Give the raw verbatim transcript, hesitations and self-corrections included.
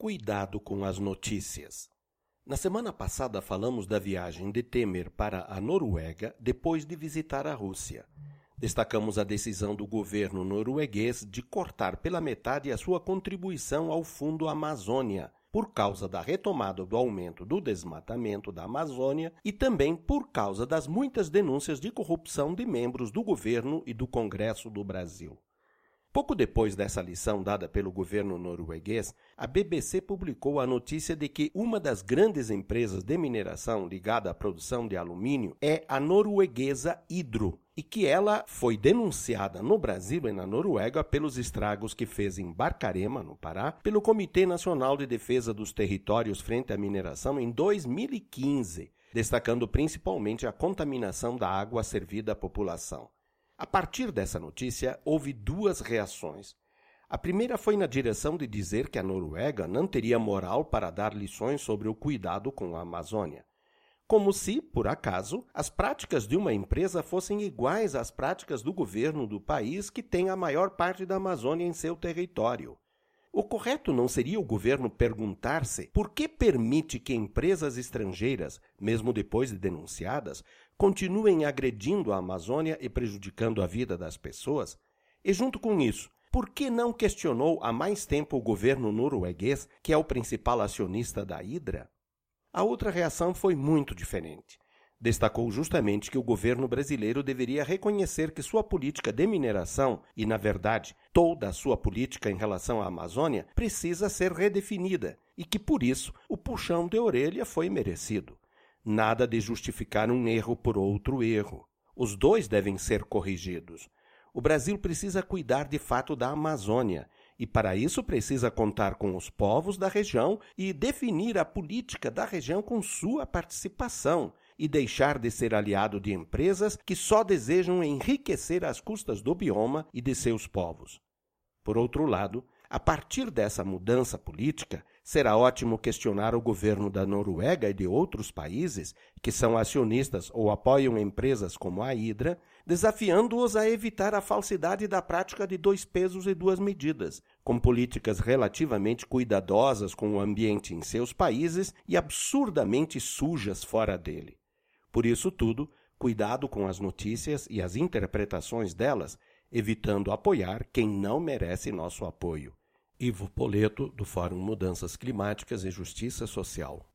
Cuidado com as notícias. Na semana passada falamos da viagem de Temer para a Noruega depois de visitar a Rússia. Destacamos a decisão do governo norueguês de cortar pela metade a sua contribuição ao Fundo Amazônia, por causa da retomada do aumento do desmatamento da Amazônia e também por causa das muitas denúncias de corrupção de membros do governo e do Congresso do Brasil. Pouco depois dessa lição dada pelo governo norueguês, a B B C publicou a notícia de que uma das grandes empresas de mineração ligada à produção de alumínio é a norueguesa Hydro, e que ela foi denunciada no Brasil e na Noruega pelos estragos que fez em Barcarena, no Pará, pelo Comitê Nacional de Defesa dos Territórios frente à mineração em dois mil e quinze, destacando principalmente a contaminação da água servida à população. A partir dessa notícia, houve duas reações. A primeira foi na direção de dizer que a Noruega não teria moral para dar lições sobre o cuidado com a Amazônia. Como se, por acaso, as práticas de uma empresa fossem iguais às práticas do governo do país que tem a maior parte da Amazônia em seu território. O correto não seria o governo perguntar-se por que permite que empresas estrangeiras, mesmo depois de denunciadas, continuem agredindo a Amazônia e prejudicando a vida das pessoas? E junto com isso, por que não questionou há mais tempo o governo norueguês, que é o principal acionista da Hydro? A outra reação foi muito diferente. Destacou justamente que o governo brasileiro deveria reconhecer que sua política de mineração, e na verdade toda a sua política em relação à Amazônia, precisa ser redefinida e que por isso o puxão de orelha foi merecido. Nada de justificar um erro por outro erro. Os dois devem ser corrigidos. O Brasil precisa cuidar de fato da Amazônia e para isso precisa contar com os povos da região e definir a política da região com sua participação e deixar de ser aliado de empresas que só desejam enriquecer às custas do bioma e de seus povos. Por outro lado, a partir dessa mudança política, será ótimo questionar o governo da Noruega e de outros países que são acionistas ou apoiam empresas como a Hydro, desafiando-os a evitar a falsidade da prática de dois pesos e duas medidas, com políticas relativamente cuidadosas com o ambiente em seus países e absurdamente sujas fora dele. Por isso tudo, cuidado com as notícias e as interpretações delas, evitando apoiar quem não merece nosso apoio. Ivo Poleto, do Fórum Mudanças Climáticas e Justiça Social.